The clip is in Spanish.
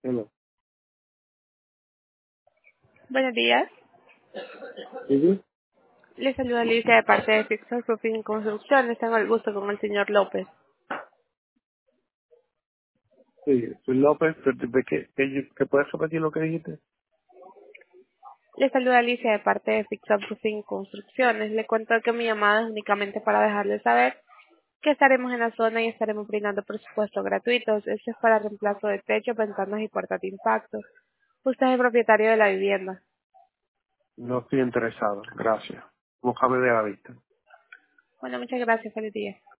Hello. Buenos días. Sí, sí, Le saluda Alicia de parte de Fixer Roofing Construcciones. Tengo el gusto con el señor López. sí, soy López, pero ¿qué puedes repetir lo que dijiste? Le saluda Alicia de parte de Fixer Roofing Construcciones. Le cuento que mi llamada es únicamente para dejarle saber que estaremos en la zona y estaremos brindando presupuestos gratuitos. Esto es para reemplazo de techo, ventanas y puertas de impacto. Usted es el propietario de la vivienda. No estoy interesado, gracias. Búscame de la vista. Bueno, muchas gracias. Feliz día.